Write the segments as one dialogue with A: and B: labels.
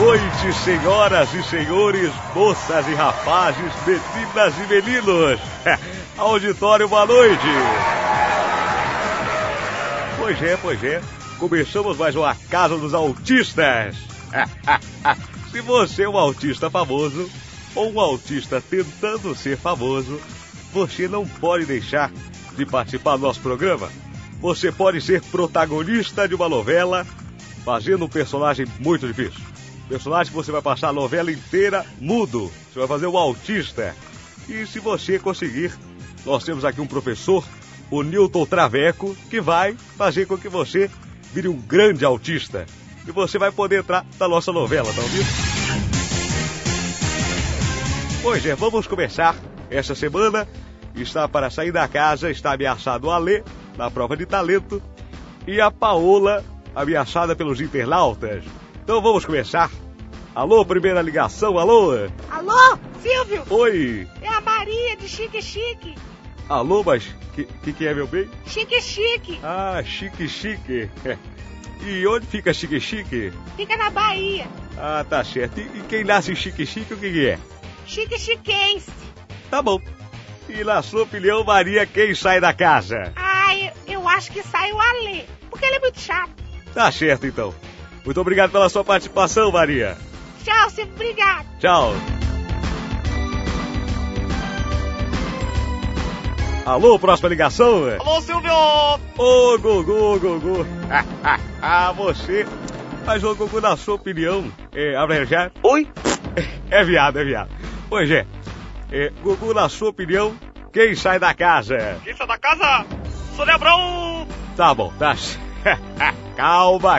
A: noite, senhoras e senhores, moças e rapazes, meninas e meninos. Auditório, boa noite. Pois é. Começamos mais uma Casa dos Autistas. Se você é um autista famoso ou um autista tentando ser famoso, você não pode deixar de participar do nosso programa. Você pode ser protagonista de uma novela fazendo um personagem muito difícil. Personagem que você vai passar a novela inteira mudo. Você vai fazer um autista. E se você conseguir, nós temos aqui um professor, o Newton Traveco, que vai fazer com que você vire um grande autista. E você vai poder entrar na nossa novela, tá ouvindo? Pois é, vamos começar. Essa semana está para sair da casa, está ameaçado o Alê, na prova de talento, e a Paola, ameaçada pelos internautas. Então vamos começar. Alô, primeira ligação, alô?
B: Alô, Silvio?
A: Oi.
B: É a Maria de Chique Chique.
A: Alô, mas que é, meu bem?
B: Chique Chique.
A: Ah, Chique Chique. E onde fica Chique Chique?
B: Fica na Bahia.
A: Ah, tá certo. E quem nasce em Chique Chique, o que é?
B: Chique Chiquense.
A: Tá bom. E na sua opinião, Maria, quem sai da casa?
B: Eu acho que sai o Alê, porque ele é muito chato.
A: Tá certo, então. Muito obrigado pela sua participação, Maria.
B: Tchau, Silvio, obrigado.
A: Tchau. Alô, próxima ligação?
C: Alô, Silvio!
A: Ô, Gugu. Você. Mas, ô, Gugu, na sua opinião, já?
C: Oi?
A: É viado. Pois é. Gugu, na sua opinião, quem sai da casa?
C: Quem sai da casa? Sou Lebrão!
A: Tá bom, tá. Calma.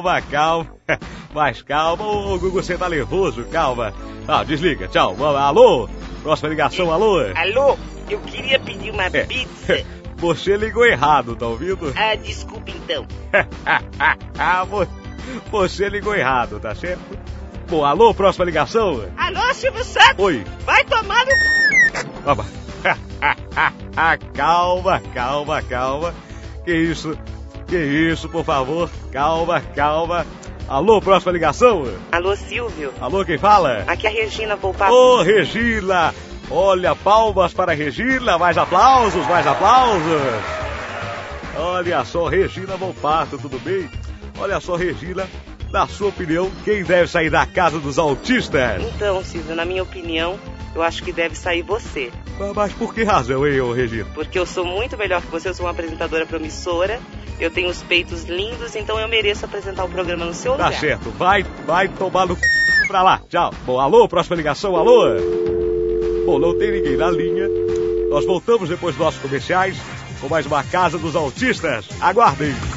A: Mais calma. Ô, Gugu, você tá nervoso, calma. Tá, desliga, tchau. Alô? Próxima ligação, alô?
D: Alô, eu queria pedir uma pizza.
A: Você ligou errado, tá ouvindo?
D: Ah, desculpa então.
A: Você ligou errado, tá certo? Bom, alô, próxima ligação?
B: Alô, Silvio Santos?
A: Oi.
B: Vai tomar no...
A: Calma. Que isso, por favor. Calma. Alô, próxima ligação?
D: Alô, Silvio?
A: Alô, quem fala?
D: Aqui é a Regina Volpato.
A: Ô, Regina! Olha, palmas para a Regina, mais aplausos. Olha só, Regina Volpato, tudo bem? Olha só, Regina, na sua opinião, quem deve sair da casa dos autistas?
D: Então, Silvio, na minha opinião, eu acho que deve sair você.
A: Mas por que razão, hein, ô Regina?
D: Porque eu sou muito melhor que você, eu sou uma apresentadora promissora, eu tenho os peitos lindos, então eu mereço apresentar o programa no seu lugar.
A: Tá certo, vai tomar no pra lá, tchau. Bom, alô, próxima ligação, alô? Bom, não tem ninguém na linha. Nós voltamos depois dos nossos comerciais com mais uma Casa dos Autistas. Aguardem.